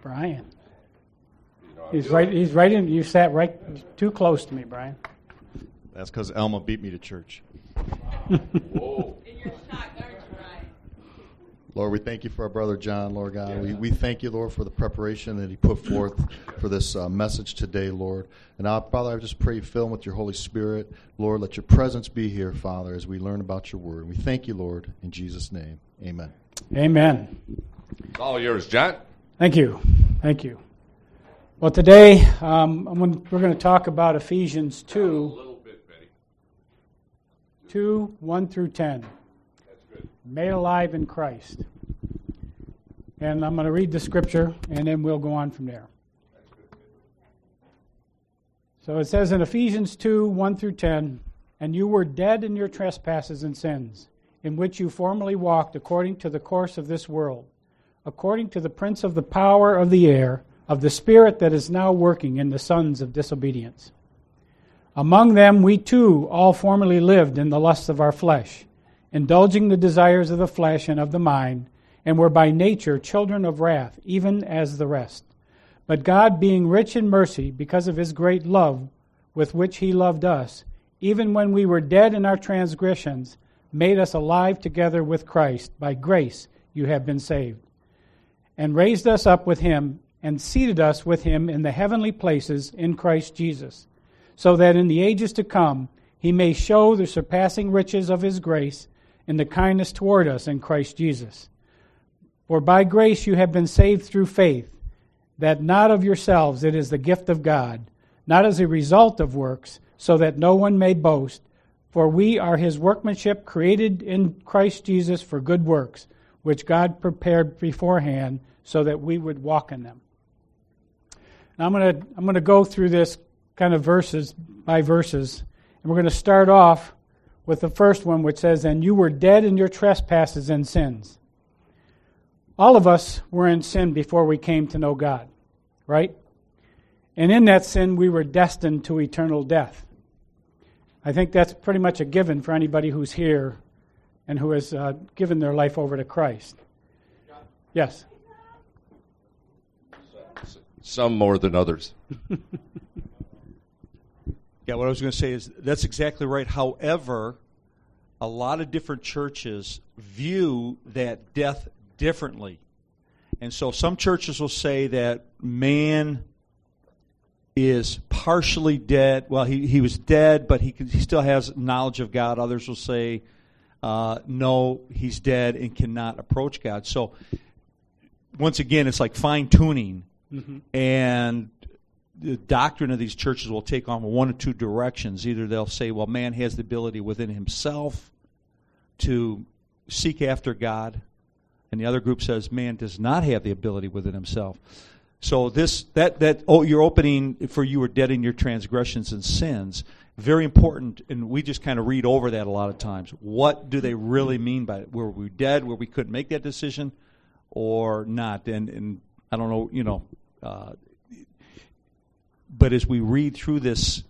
Brian. He's right in. You sat right too close to me, Brian. That's because Elma beat me to church. Whoa. Lord, we thank you for our brother John, Lord God. We thank you, Lord, for the preparation that he put forth for this message today, Lord. And now, Father, I just pray you fill him with your Holy Spirit. Lord, let your presence be here, Father, as we learn about your word. We thank you, Lord, in Jesus' name. Amen. Amen. It's all yours, John. Thank you. Thank you. Well, today we're going to talk about Ephesians 2, A little bit, Betty. 2, 1 through 10. Made alive in Christ. And I'm going to read the scripture, and then we'll go on from there. So it says in Ephesians 2, 1 through 10, "And you were dead in your trespasses and sins, in which you formerly walked according to the course of this world, according to the prince of the power of the air, of the spirit that is now working in the sons of disobedience. Among them we too all formerly lived in the lusts of our flesh, indulging the desires of the flesh and of the mind, and were by nature children of wrath, even as the rest. But God, being rich in mercy, because of his great love with which he loved us, even when we were dead in our transgressions, made us alive together with Christ. By grace you have been saved. And raised us up with him, and seated us with him in the heavenly places in Christ Jesus, so that in the ages to come he may show the surpassing riches of his grace in the kindness toward us in Christ Jesus. For by grace you have been saved through faith, that not of yourselves, it is the gift of God, not as a result of works, so that no one may boast. For we are his workmanship, created in Christ Jesus for good works, which God prepared beforehand so that we would walk in them." Now I'm going to go through this kind of verses by verses, and we're going to start off with the first one, which says, "And you were dead in your trespasses and sins." All of us were in sin before we came to know God, right? And in that sin, we were destined to eternal death. I think that's pretty much a given for anybody who's here and who has given their life over to Christ. Yes? Some more than others. Yeah, what I was going to say is that's exactly right. However, a lot of different churches view that death differently. And so some churches will say that man is partially dead. Well, he was dead, but he still has knowledge of God. Others will say, no, he's dead and cannot approach God. So once again, it's like fine-tuning. Mm-hmm. And the doctrine of these churches will take on one or two directions. Either they'll say, well, man has the ability within himself to seek after God, and the other group says man does not have the ability within himself. So your opening for "you were dead in your transgressions and sins," very important, and we just kind of read over that a lot of times. What do they really mean by it? Were we dead where we couldn't make that decision or not? And I don't know, but as we read through this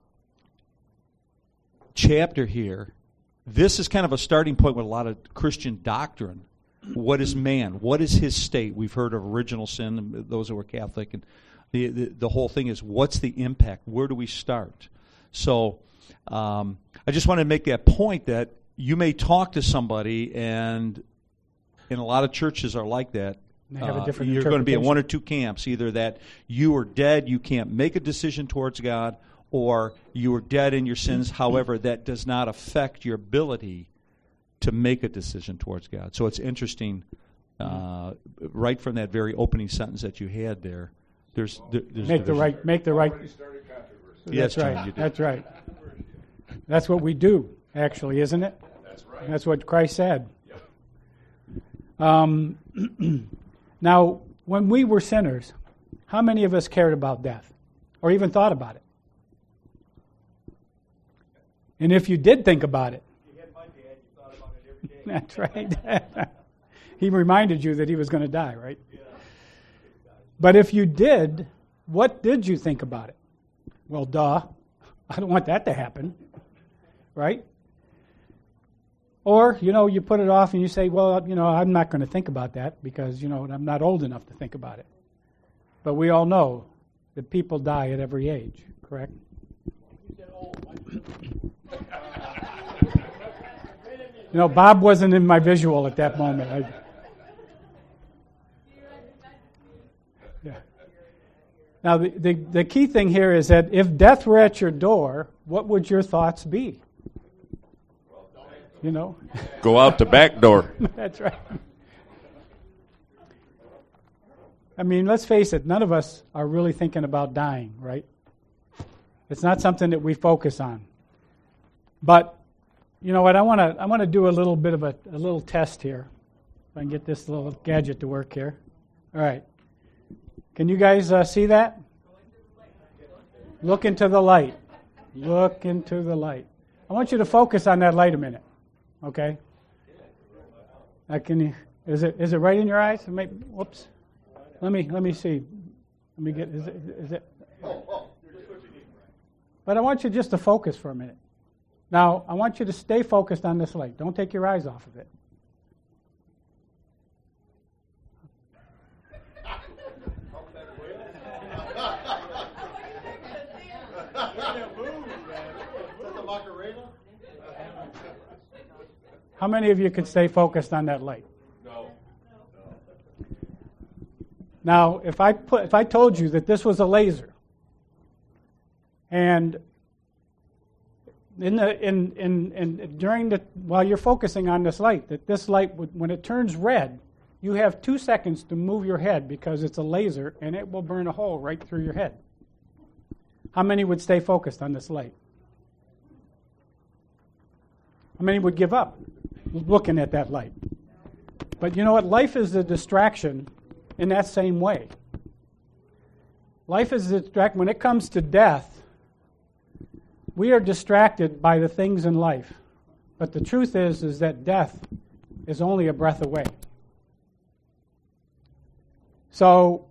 chapter here, this is kind of a starting point with a lot of Christian doctrine. What is man? What is his state? We've heard of original sin, those who are Catholic, and the whole thing is, what's the impact? Where do we start? So I just want to make that point that you may talk to somebody, and a lot of churches are like that. They have a different you're going to be in one or two camps, either that you are dead, you can't make a decision towards God, or you are dead in your sins. However, that does not affect your ability to make a decision towards God. So it's interesting, right from that very opening sentence that you had there. There's make the right. Yes, that's right. John, you did. That's right. That's what we do, actually, isn't it? That's right. That's what Christ said. Now, when we were sinners, how many of us cared about death or even thought about it? And if you did think about it, You had my dad, you thought about it every day. that's right. He reminded you that he was going to die, right? Yeah. But if you did, what did you think about it? Well, duh. I don't want that to happen, right? Or, you put it off and you say, well, I'm not going to think about that because, I'm not old enough to think about it. But we all know that people die at every age, correct? Bob wasn't in my visual at that moment. Yeah. Now, the key thing here is that if death were at your door, what would your thoughts be? Go out the back door. That's right. I mean, let's face it, none of us are really thinking about dying, right? It's not something that we focus on. But you know what? I want to do a little bit of a little test here. If I can get this little gadget to work here. All right. Can you guys see that? Look into the light. Look into the light. I want you to focus on that light a minute. Okay? Is it right in your eyes? Whoops. Let me see. Let me get. Is it? But I want you just to focus for a minute. Now, I want you to stay focused on this light. Don't take your eyes off of it. How many of you could stay focused on that light? No. Now, if I told you that this was a laser, and while you're focusing on this light, that this light, when it turns red, you have 2 seconds to move your head because it's a laser and it will burn a hole right through your head. How many would stay focused on this light? How many would give up looking at that light? But you know what? Life is a distraction in that same way. Life is a distraction. When it comes to death, we are distracted by the things in life. But the truth is that death is only a breath away. So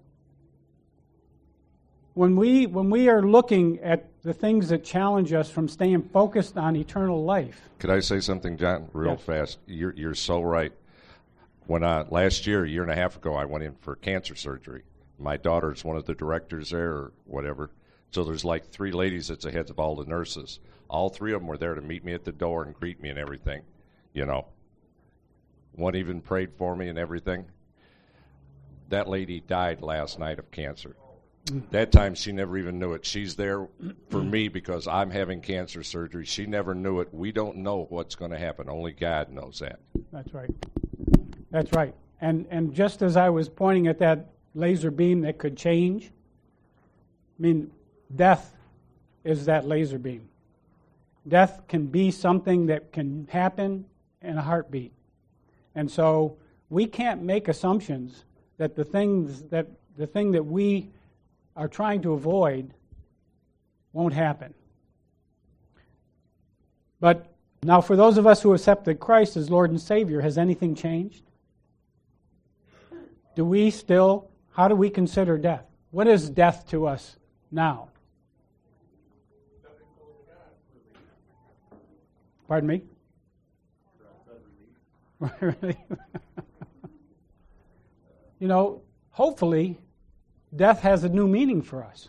when we are looking at the things that challenge us from staying focused on eternal life. Could I say something, John, real Yes. fast? You're so right. When last year, a year and a half ago, I went in for cancer surgery. My daughter's one of the directors there or whatever. So there's like 3 ladies that's the heads of all the nurses. All 3 of them were there to meet me at the door and greet me and everything. One even prayed for me and everything. That lady died last night of cancer. That time she never even knew it. She's there for me because I'm having cancer surgery. She never knew it. We don't know what's going to happen. Only God knows that. That's right. That's right. And just as I was pointing at that laser beam that could change, death is that laser beam. Death can be something that can happen in a heartbeat. And so we can't make assumptions that the thing that we are trying to avoid won't happen. But now for those of us who accepted Christ as Lord and Savior, has anything changed? How do we consider death? What is death to us now? Pardon me? Hopefully, death has a new meaning for us.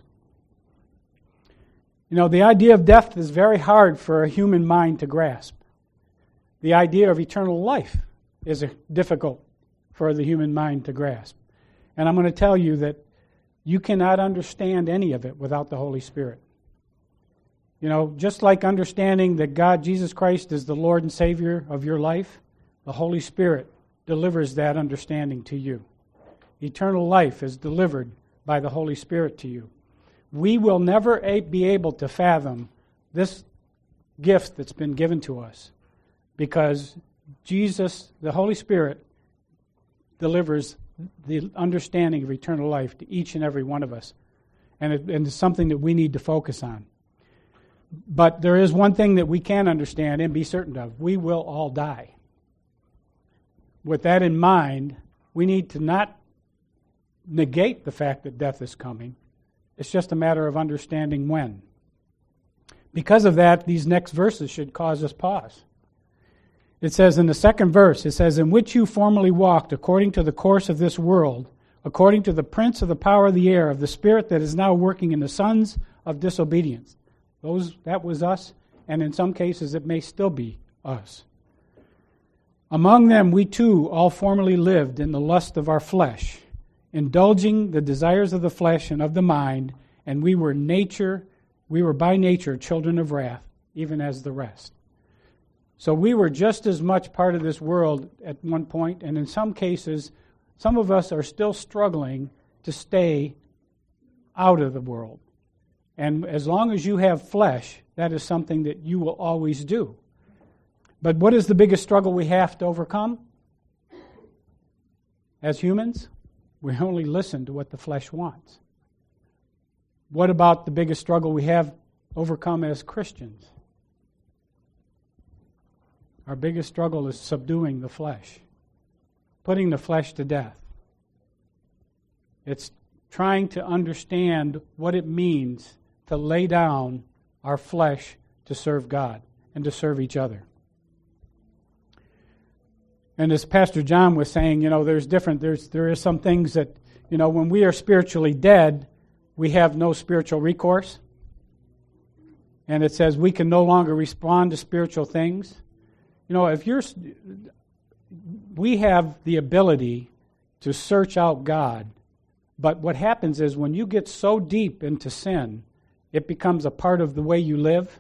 The idea of death is very hard for a human mind to grasp. The idea of eternal life is difficult for the human mind to grasp. And I'm going to tell you that you cannot understand any of it without the Holy Spirit. Just like understanding that God, Jesus Christ, is the Lord and Savior of your life, the Holy Spirit delivers that understanding to you. Eternal life is delivered by the Holy Spirit to you. We will never be able to fathom this gift that's been given to us because Jesus, the Holy Spirit, delivers the understanding of eternal life to each and every one of us. And it's something that we need to focus on. But there is one thing that we can understand and be certain of. We will all die. With that in mind, we need to not negate the fact that death is coming. It's just a matter of understanding when. Because of that, these next verses should cause us pause. It says in the second verse, it says, "In which you formerly walked according to the course of this world, according to the prince of the power of the air, of the spirit that is now working in the sons of disobedience. That was us, and in some cases it may still be us. Among them we too all formerly lived in the lust of our flesh, indulging the desires of the flesh and of the mind, and we were by nature children of wrath, even as the rest. So we were just as much part of this world at one point, and in some cases, some of us are still struggling to stay out of the world. And as long as you have flesh, that is something that you will always do. But what is the biggest struggle we have to overcome? As humans, we only listen to what the flesh wants. What about the biggest struggle we have overcome as Christians? Our biggest struggle is subduing the flesh, putting the flesh to death. It's trying to understand what it means to lay down our flesh to serve God and to serve each other. And as Pastor John was saying, there is some things that, when we are spiritually dead, we have no spiritual recourse. And it says we can no longer respond to spiritual things. We have the ability to search out God, but what happens is when you get so deep into sin, it becomes a part of the way you live,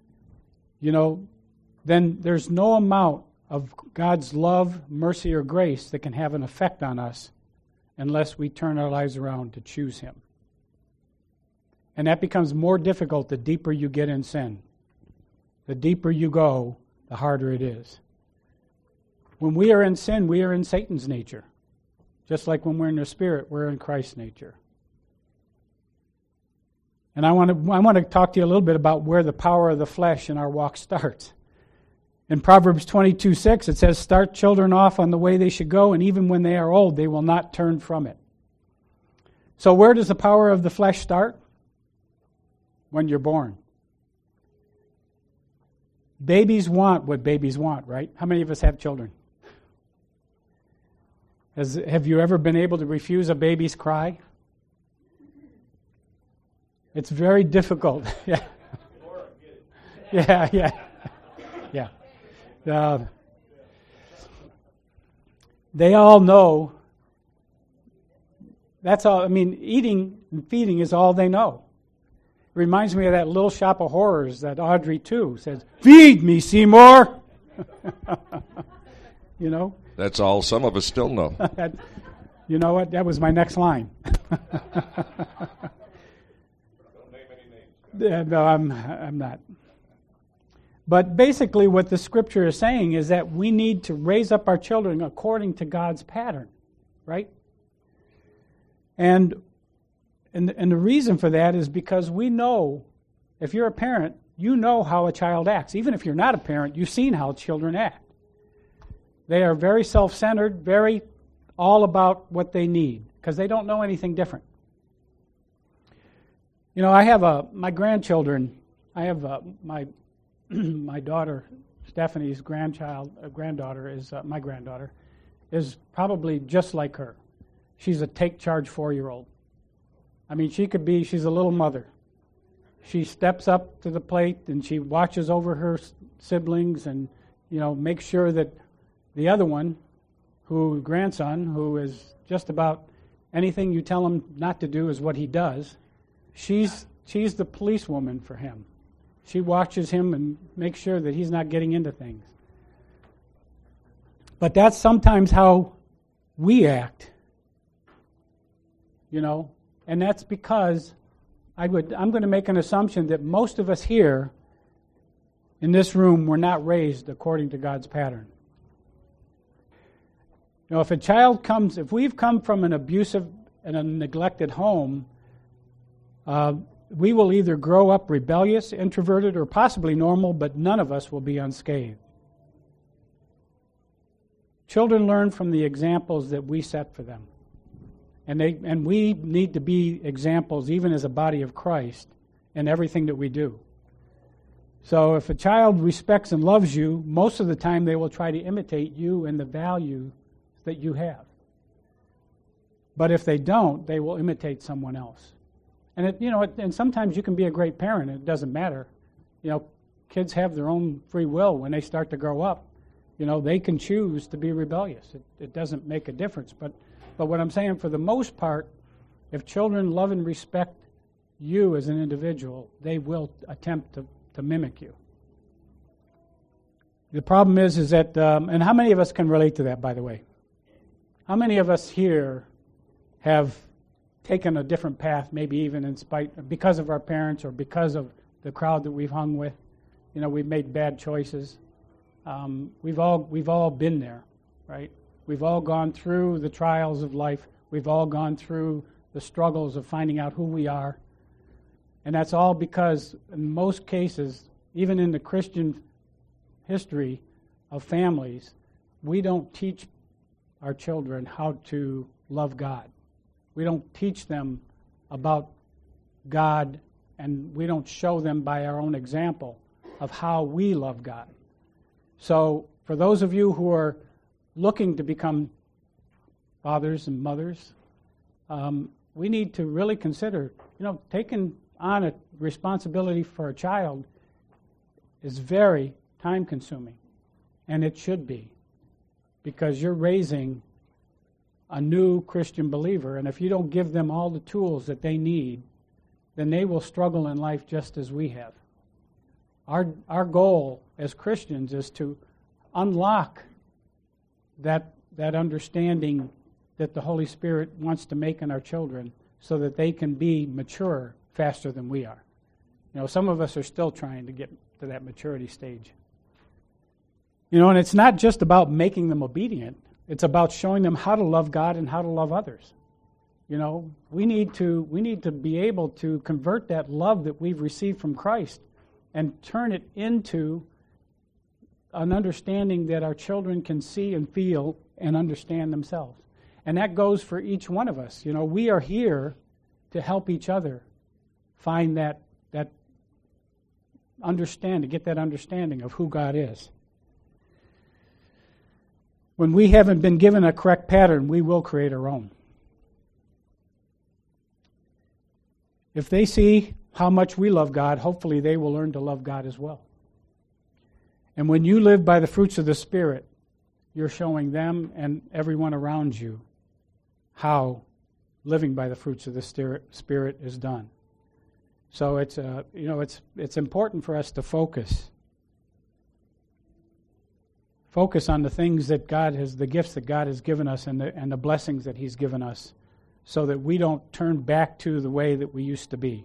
then there's no amount of God's love, mercy, or grace that can have an effect on us unless we turn our lives around to choose Him. And that becomes more difficult the deeper you get in sin. The deeper you go, the harder it is. When we are in sin, we are in Satan's nature. Just like when we're in the Spirit, we're in Christ's nature. And I want to talk to you a little bit about where the power of the flesh in our walk starts. In Proverbs 22:6, it says, "Start children off on the way they should go, and even when they are old, they will not turn from it." So where does the power of the flesh start? When you're born. Babies want what babies want, right? How many of us have children? Have you ever been able to refuse a baby's cry? It's very difficult. Yeah. Yeah. They all know. That's all. Eating and feeding is all they know. It reminds me of that Little Shop of Horrors that Audrey 2 says, "Feed me, Seymour." That's all some of us still know. You know what? That was my next line. No, I'm not. But basically what the Scripture is saying is that we need to raise up our children according to God's pattern, right? And the reason for that is because we know, if you're a parent, you know how a child acts. Even if you're not a parent, you've seen how children act. They are very self-centered, very all about what they need, because they don't know anything different. I have my grandchildren. I have my daughter, Stephanie's granddaughter is my granddaughter, is probably just like her. She's a take-charge 4-year-old. She's a little mother. She steps up to the plate and she watches over her siblings and, makes sure that the other one, grandson, who is just about anything you tell him not to do is what he does, she's the policewoman for him. She watches him and makes sure that he's not getting into things. But that's sometimes how we act, and that's because I'm going to make an assumption that most of us here in this room were not raised according to God's pattern. If we've come from an abusive and a neglected home, we will either grow up rebellious, introverted, or possibly normal, but none of us will be unscathed. Children learn from the examples that we set for them. And we need to be examples, even as a body of Christ, in everything that we do. So if a child respects and loves you, most of the time they will try to imitate you and the value that you have. But if they don't, they will imitate someone else. And and sometimes you can be a great parent, and it doesn't matter. Kids have their own free will when they start to grow up. They can choose to be rebellious. It doesn't make a difference. But what I'm saying, for the most part, if children love and respect you as an individual, they will attempt to mimic you. The problem is that, and how many of us can relate to that, by the way? How many of us here have taken a different path, maybe even because of our parents or because of the crowd that we've hung with? We've made bad choices. We've all been there, right? We've all gone through the trials of life. We've all gone through the struggles of finding out who we are. And that's all because, in most cases, even in the Christian history of families, we don't teach our children how to love God. We don't teach them about God, and we don't show them by our own example of how we love God. So for those of you who are looking to become fathers and mothers, we need to really consider, taking on a responsibility for a child is very time-consuming, and it should be, because you're raising a new Christian believer, and if you don't give them all the tools that they need, then they will struggle in life just as we have. Our goal as Christians is to unlock that understanding that the Holy Spirit wants to make in our children so that they can be mature faster than we are. Some of us are still trying to get to that maturity stage. And it's not just about making them obedient. It's about showing them how to love God and how to love others. We need to be able to convert that love that we've received from Christ and turn it into an understanding that our children can see and feel and understand themselves. And that goes for each one of us. We are here to help each other find that understanding, get that understanding of who God is. When we haven't been given a correct pattern, we will create our own. If they see how much we love God, hopefully they will learn to love God as well. And when you live by the fruits of the Spirit, you're showing them and everyone around you how living by the fruits of the Spirit is done. So it's important for us to focus on the things that God has, the gifts that God has given us, and the blessings that He's given us, so that we don't turn back to the way that we used to be.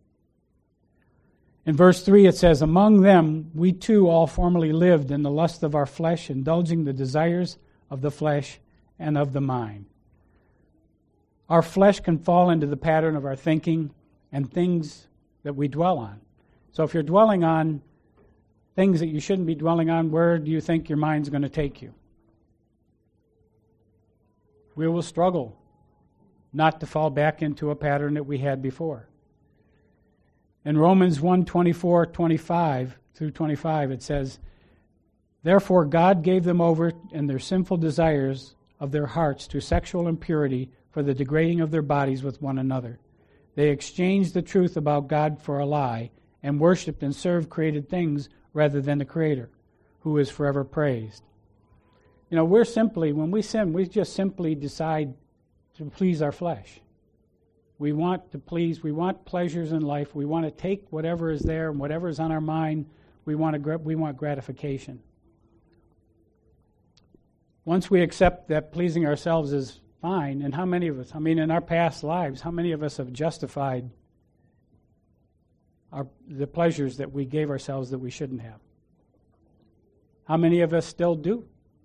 In verse 3 it says, "Among them we too all formerly lived in the lust of our flesh, indulging the desires of the flesh and of the mind." Our flesh can fall into the pattern of our thinking and things that we dwell on. So if you're dwelling on things that you shouldn't be dwelling on, where do you think your mind's going to take you? We will struggle not to fall back into a pattern that we had before. In Romans 1:24-25 through 25, it says, "Therefore God gave them over in their sinful desires of their hearts to sexual impurity for the degrading of their bodies with one another. They exchanged the truth about God for a lie and worshipped and served created things rather than the Creator, who is forever praised." When we sin, we just simply decide to please our flesh. We want pleasures in life. We want to take whatever is there and whatever is on our mind. We want gratification. Once we accept that pleasing ourselves is fine, and how many of us, in our past lives, how many of us have justified the pleasures that we gave ourselves that we shouldn't have? How many of us still do?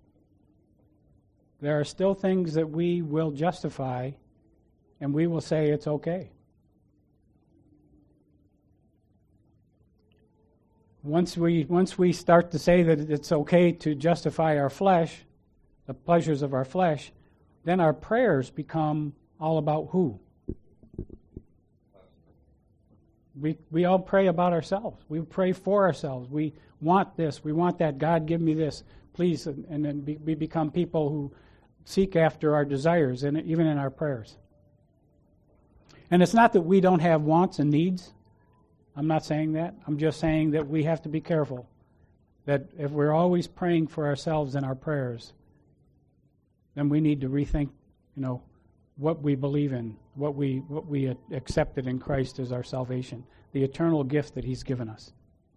There are still things that we will justify, and we will say it's okay. Once we start to say that it's okay to justify our flesh, the pleasures of our flesh, then our prayers become all about who? We all pray about ourselves. We pray for ourselves. We want this. We want that. God, give me this, please. And then we become people who seek after our desires, and even in our prayers. And it's not that we don't have wants and needs. I'm not saying that. I'm just saying that we have to be careful that if we're always praying for ourselves in our prayers, then we need to rethink, what we believe in, what we accepted in Christ as our salvation, the eternal gift that He's given us.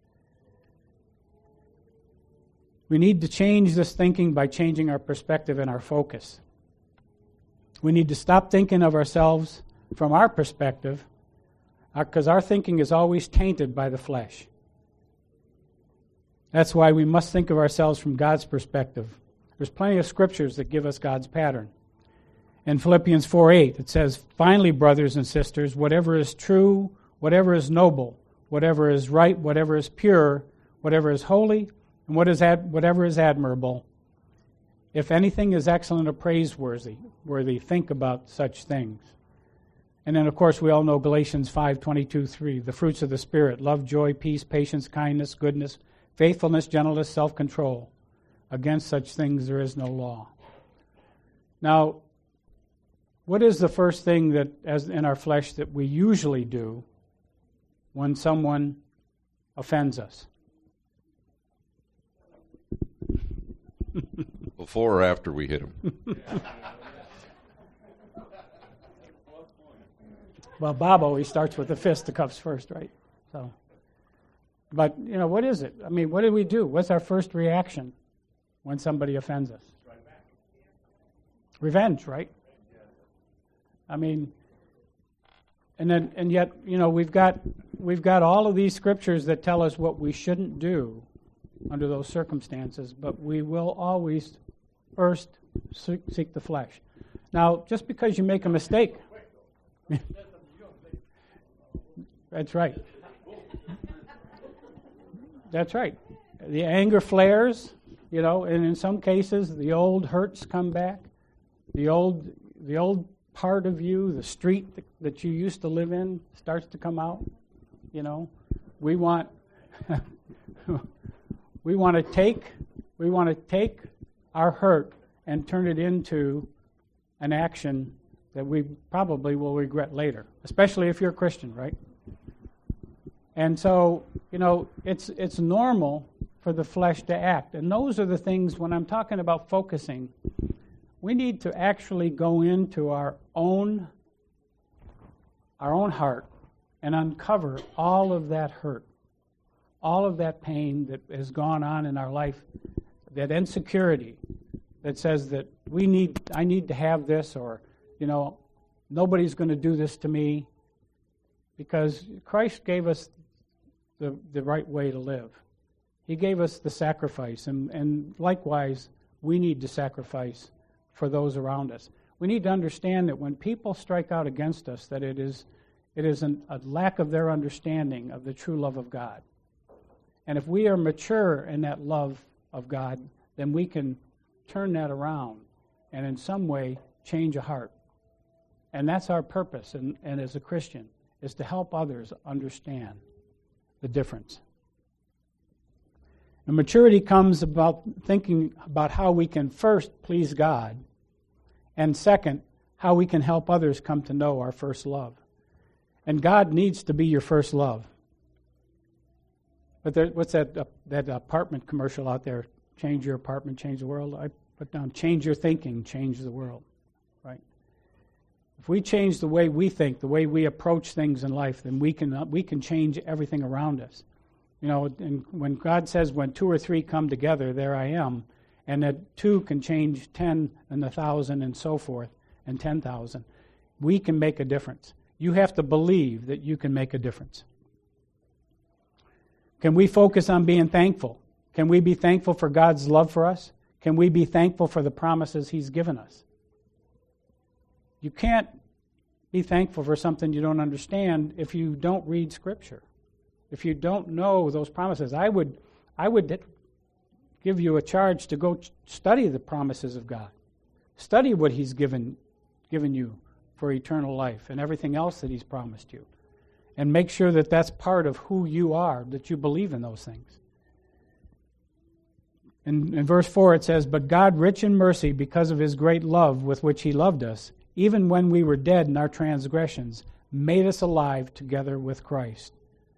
We need to change this thinking by changing our perspective and our focus. We need to stop thinking of ourselves from our perspective, because our thinking is always tainted by the flesh. That's why we must think of ourselves from God's perspective. There's plenty of scriptures that give us God's pattern. In Philippians 4:8, it says, "Finally, brothers and sisters, whatever is true, whatever is noble, whatever is right, whatever is pure, whatever is holy, and whatever is admirable, if anything is excellent or praiseworthy, think about such things." And then, of course, we all know Galatians 5:22-3, the fruits of the Spirit, love, joy, peace, patience, kindness, goodness, faithfulness, gentleness, self-control. Against such things there is no law. Now, what is the first thing that, as in our flesh, that we usually do when someone offends us? Before or after we hit him? Well, Bob always starts with the fisticuffs first, right? So, but, what is it? I mean, what do we do? What's our first reaction when somebody offends us? Revenge, right? I mean, and yet, we've got all of these scriptures that tell us what we shouldn't do under those circumstances, but we will always first seek the flesh. Now, just because you make a mistake, that's right. That's right. The anger flares, and in some cases the old hurts come back. The old part of you, the street that you used to live in, starts to come out. We want to take our hurt and turn it into an action that we probably will regret later, especially if you're a Christian, right? And so, it's normal for the flesh to act. And those are the things, when I'm talking about focusing, we need to actually go into our own heart and uncover all of that hurt, all of that pain that has gone on in our life, that insecurity that says that I need to have this, or, nobody's going to do this to me, because Christ gave us the right way to live. He gave us the sacrifice, and likewise, we need to sacrifice for those around us. We need to understand that when people strike out against us, that it is a lack of their understanding of the true love of God. And if we are mature in that love of God, then we can turn that around and in some way change a heart. And that's our purpose, and as a Christian, is to help others understand the difference. And maturity comes about thinking about how we can first please God, and second, how we can help others come to know our first love. And God needs to be your first love. But what's that apartment commercial out there? Change your apartment, change the world. I put down, change your thinking, change the world. Right? If we change the way we think, the way we approach things in life, then we can change everything around us. And when God says, when 2 or 3 come together, there I am, and that 2 can change 10 and 1,000 and so forth, and 10,000, we can make a difference. You have to believe that you can make a difference. Can we focus on being thankful? Can we be thankful for God's love for us? Can we be thankful for the promises He's given us? You can't be thankful for something you don't understand if you don't read Scripture. If you don't know those promises, I would give you a charge to go study the promises of God. Study what He's given you for eternal life and everything else that He's promised you. And make sure that that's part of who you are, that you believe in those things. In verse 4 it says, "But God, rich in mercy, because of his great love with which he loved us, even when we were dead in our transgressions, made us alive together with Christ."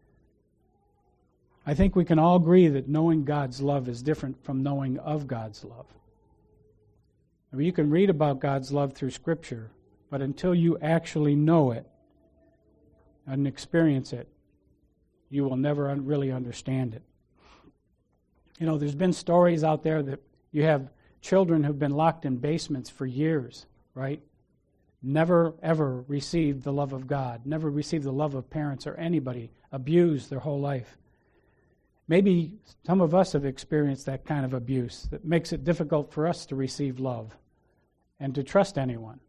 I think we can all agree that knowing God's love is different from knowing of God's love. I mean, you can read about God's love through Scripture, but until you actually know it and experience it, you will never really understand it. You know, there's been stories out there that you have children who've been locked in basements for years, right? Never, ever received the love of God, never received the love of parents or anybody, abused their whole life. Maybe some of us have experienced that kind of abuse that makes it difficult for us to receive love and to trust anyone.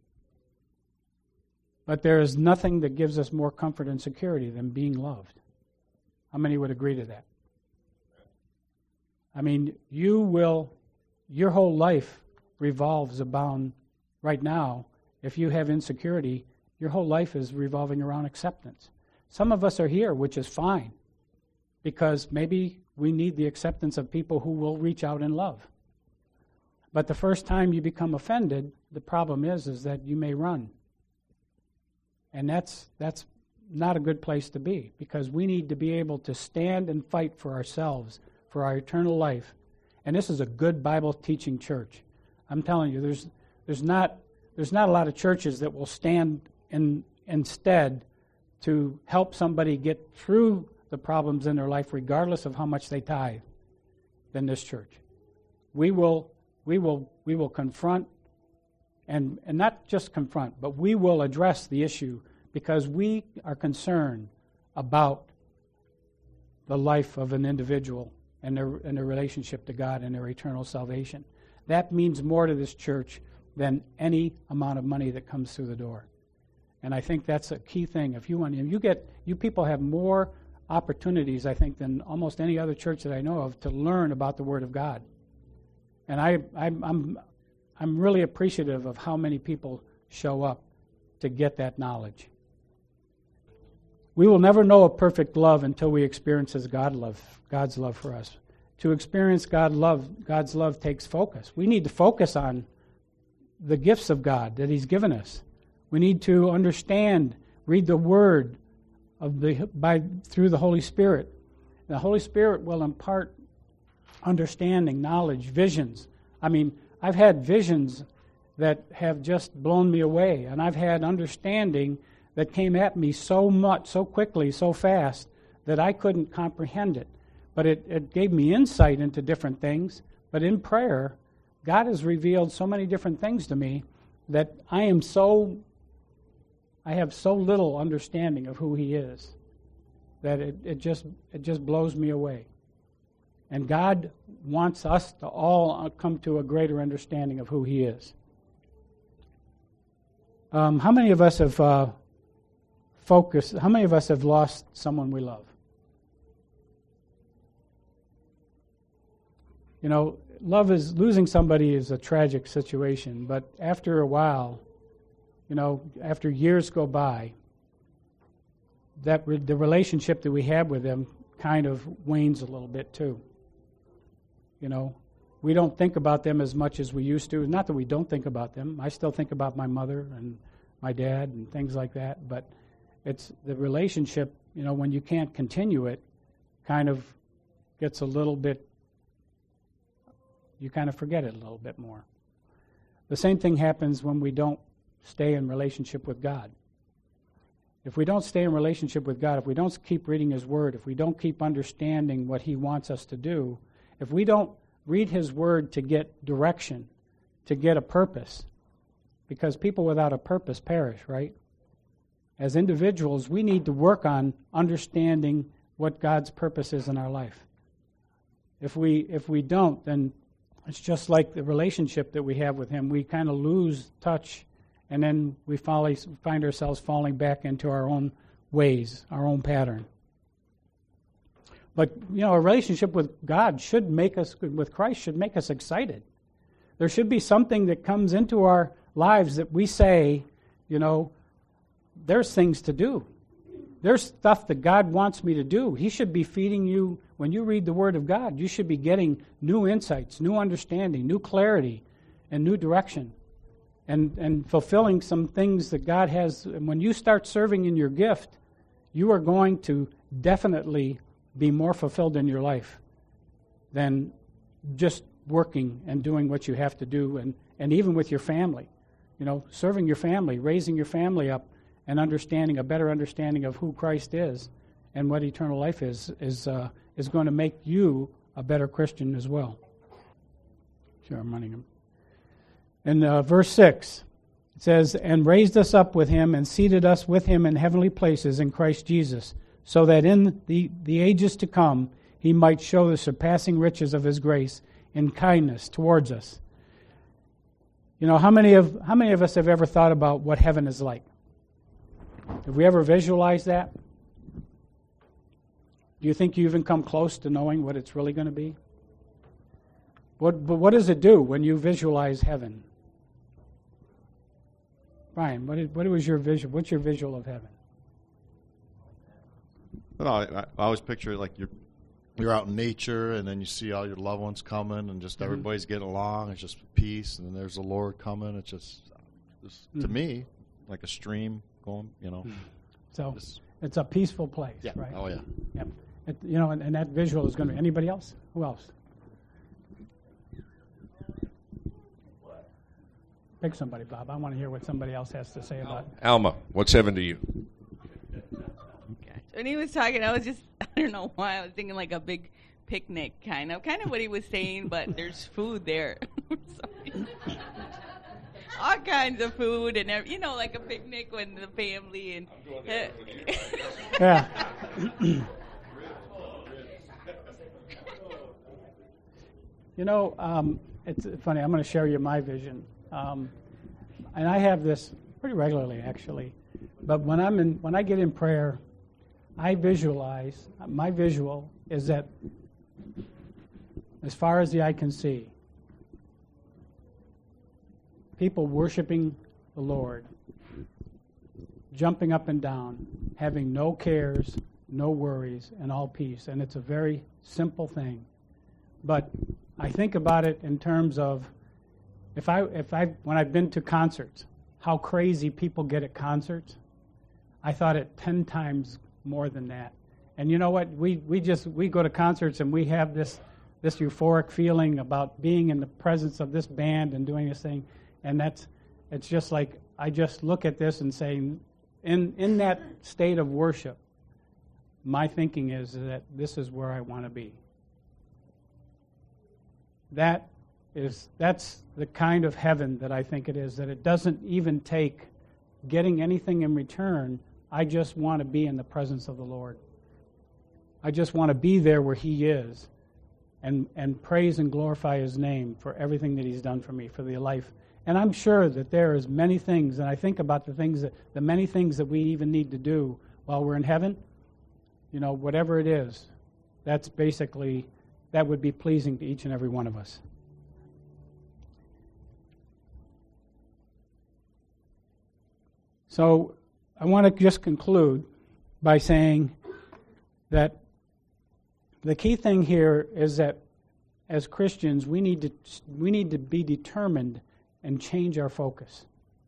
But there is nothing that gives us more comfort and security than being loved. How many would agree to that? I mean, your whole life revolves around, right now, if you have insecurity, your whole life is revolving around acceptance. Some of us are here, which is fine, because maybe we need the acceptance of people who will reach out in love. But the first time you become offended, the problem is that you may run. And that's not a good place to be, because we need to be able to stand and fight for ourselves, for our eternal life. And this is a good Bible teaching church. I'm telling you, there's not a lot of churches that will stand instead to help somebody get through the problems in their life, regardless of how much they tithe, than this church. We will confront, and not just confront, but we will address the issue, because we are concerned about the life of an individual and their relationship to God and their eternal salvation. That means more to this church than any amount of money that comes through the door. And I think that's a key thing. If you people have more opportunities, I think, than almost any other church that I know of to learn about the Word of God. And I'm really appreciative of how many people show up to get that knowledge. We will never know a perfect love until we experience God's love for us. To experience God's love takes focus. We need to focus on the gifts of God that He's given us. We need to understand, read the Word through the Holy Spirit. The Holy Spirit will impart understanding, knowledge, visions. I mean, I've had visions that have just blown me away, and I've had understanding that came at me so much, so quickly, so fast, that I couldn't comprehend it. But it gave me insight into different things. But in prayer, God has revealed so many different things to me that I have so little understanding of who He is that it just blows me away. And God wants us to all come to a greater understanding of who He is. How many of us have How many of us have lost someone we love? You know, losing somebody is a tragic situation, but after a while, you know, after years go by, the relationship that we have with them kind of wanes a little bit too. You know, we don't think about them as much as we used to. Not that we don't think about them. I still think about my mother and my dad and things like that, but it's the relationship, you know, when you can't continue it, kind of gets a little bit, you kind of forget it a little bit more. The same thing happens when we don't stay in relationship with God. If we don't stay in relationship with God, if we don't keep reading His Word, if we don't keep understanding what He wants us to do, if we don't read His Word to get direction, to get a purpose, because people without a purpose perish, right? As individuals, we need to work on understanding what God's purpose is in our life. If we don't, then it's just like the relationship that we have with Him. We kind of lose touch, and then we find ourselves falling back into our own ways, our own pattern. But, you know, a relationship with God with Christ should make us excited. There should be something that comes into our lives that we say, you know, there's things to do. There's stuff that God wants me to do. He should be feeding you. When you read the Word of God, you should be getting new insights, new understanding, new clarity, and new direction, and fulfilling some things that God has. And when you start serving in your gift, you are going to definitely be more fulfilled in your life than just working and doing what you have to do, and even with your family. Serving your family, raising your family up, and understanding a better understanding of who Christ is and what eternal life is going to make you a better Christian as well. Sure, I'm running them. In verse 6, it says, "And raised us up with him and seated us with him in heavenly places in Christ Jesus, so that in the ages to come he might show the surpassing riches of his grace in kindness towards us." How many of us have ever thought about what heaven is like? Have we ever visualized that? Do you think you even come close to knowing what it's really going to be? But what does it do when you visualize heaven? Brian, what was your vision? What's your visual of heaven? I always picture it like you're out in nature, and then you see all your loved ones coming, and just everybody's getting along. It's just peace, and then there's the Lord coming. It's just to me, like a stream going, So it's a peaceful place, yeah. Right? Oh, yeah. Yep. And that visual is going to... Anybody else? Who else? Pick somebody, Bob. I want to hear what somebody else has to say about it. Alma, what's heaven to you? When he was talking, I was just, I don't know why, I was thinking like a big picnic kind of what he was saying, but there's food there. All kinds of food and, like a picnic with the family. And Yeah. It's funny. I'm going to share you my vision. And I have this pretty regularly, actually. But when I get in prayer, I visualize, my visual is that as far as the eye can see, people worshiping the Lord, jumping up and down, having no cares, no worries, and all peace. And it's a very simple thing. But I think about it in terms of when I've been to concerts, how crazy people get at concerts. I thought it 10 times more than that. And you know what? We go to concerts and we have this euphoric feeling about being in the presence of this band and doing this thing. And it's just like, I just look at this and say, in that state of worship, my thinking is that this is where I want to be. That's the kind of heaven that I think it is, that it doesn't even take getting anything in return. I just want to be in the presence of the Lord. I just want to be there where He is and praise and glorify His name for everything that He's done for me, for the life. And I'm sure that there is many things, and I think about the many things that we even need to do while we're in heaven. Whatever it is, that would be pleasing to each and every one of us. So I want to just conclude by saying that the key thing here is that as Christians, we need to be determined and change our focus.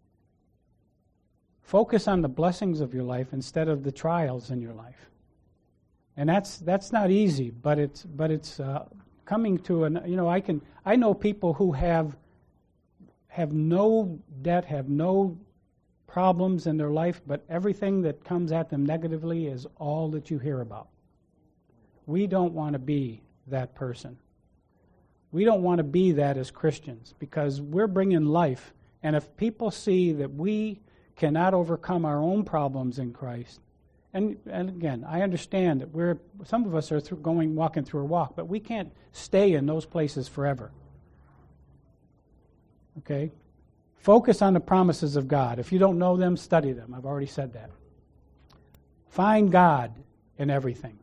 Focus on the blessings of your life instead of the trials in your life. And that's not easy, but it's coming to I know people who have no debt, have no problems in their life, but everything that comes at them negatively is all that you hear about. We don't want to be that person. We don't want to be that as Christians, because we're bringing life. And if people see that we cannot overcome our own problems in Christ, and again, I understand that some of us are walking through a walk, but we can't stay in those places forever. Okay? Focus on the promises of God. If you don't know them, study them. I've already said that. Find God in everything.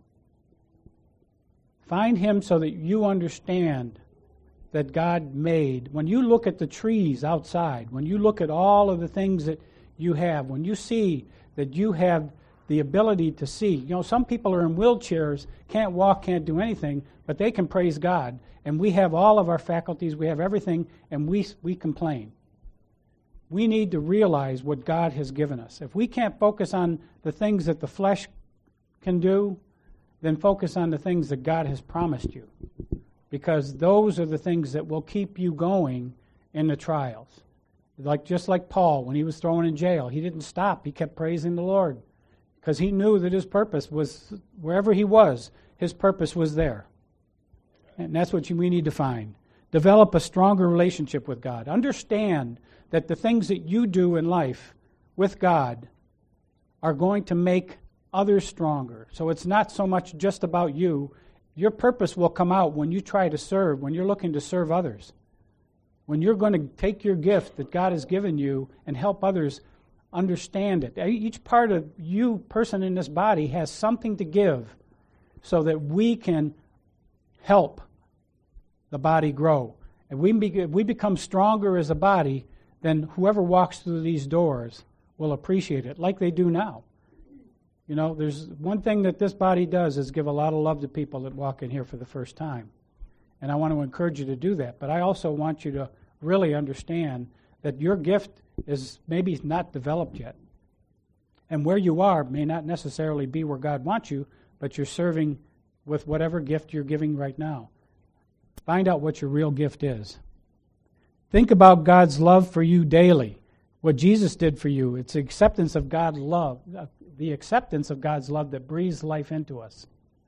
Find Him so that you understand that God made. When you look at the trees outside, when you look at all of the things that you have, when you see that you have the ability to see. You know, some people are in wheelchairs, can't walk, can't do anything, but they can praise God. And we have all of our faculties, we have everything, and we complain. We need to realize what God has given us. If we can't focus on the things that the flesh can do, then focus on the things that God has promised you. Because those are the things that will keep you going in the trials. Just like Paul, when he was thrown in jail, he didn't stop. He kept praising the Lord because he knew that his purpose was, wherever he was, his purpose was there. And that's what we need to find. Develop a stronger relationship with God. Understand that the things that you do in life with God are going to make others stronger. So it's not so much just about you. Your purpose will come out when you try to serve, when you're looking to serve others. When you're going to take your gift that God has given you and help others understand it. Each part of you, person in this body, has something to give so that we can help the body grow. And we become stronger as a body, then whoever walks through these doors will appreciate it, like they do now. You know, there's one thing that this body does is give a lot of love to people that walk in here for the first time. And I want to encourage you to do that. But I also want you to really understand that your gift is maybe not developed yet. And where you are may not necessarily be where God wants you, but you're serving with whatever gift you're giving right now. Find out what your real gift is. Think about God's love for you daily, what Jesus did for you. It's the acceptance of God's love, the acceptance of God's love that breathes life into us.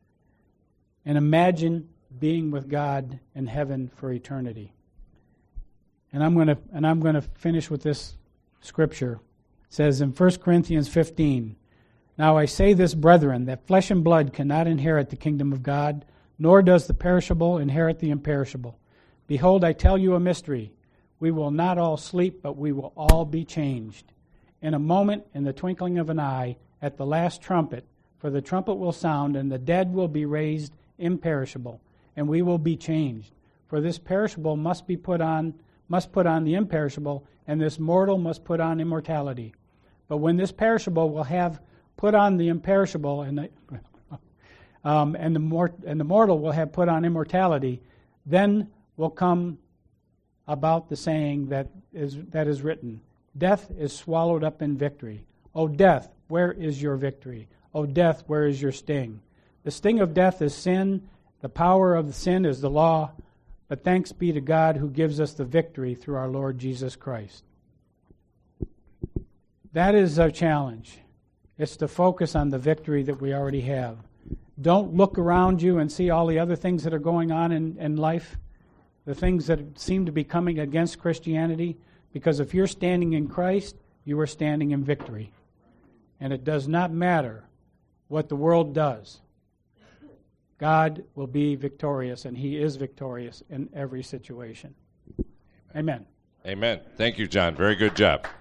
And imagine being with God in heaven for eternity. And I'm going to finish with this scripture. It says in 1 Corinthians 15, "Now I say this, brethren, that flesh and blood cannot inherit the kingdom of God, nor does the perishable inherit the imperishable. Behold, I tell you a mystery. We will not all sleep, but we will all be changed. In a moment, in the twinkling of an eye, at the last trumpet, for the trumpet will sound, and the dead will be raised imperishable, and we will be changed. For this perishable must put on the imperishable, and this mortal must put on immortality. But when this perishable will have put on the imperishable, and the mortal will have put on immortality, then will come about the saying that is written, death is swallowed up in victory. O death, where is your victory? O death, where is your sting? The sting of death is sin. The power of sin is the law. But thanks be to God who gives us the victory through our Lord Jesus Christ." That is our challenge. It's to focus on the victory that we already have. Don't look around you and see all the other things that are going on in life, the things that seem to be coming against Christianity, because if you're standing in Christ, you are standing in victory. And it does not matter what the world does. God will be victorious, and He is victorious in every situation. Amen. Amen. Thank you, John. Very good job.